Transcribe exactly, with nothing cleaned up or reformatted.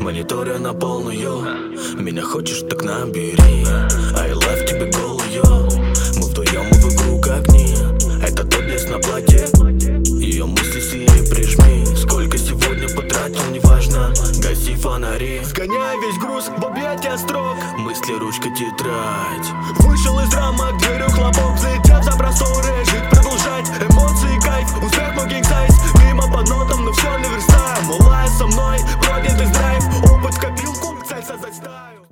мониторя на полную. Меня хочешь, так набери I love тебе голую. Мы вдвоем и в игру как огни. Это тот лес на платье. Ее мысли сильнее прижми. Сколько сегодня потратил, неважно. Гаси фонари. Сгоняй весь груз в объятия строк. Мысли, ручка, тетрадь. Вышел из рамок, дверью хлопок. Взлетев за просторы, жить, продолжать.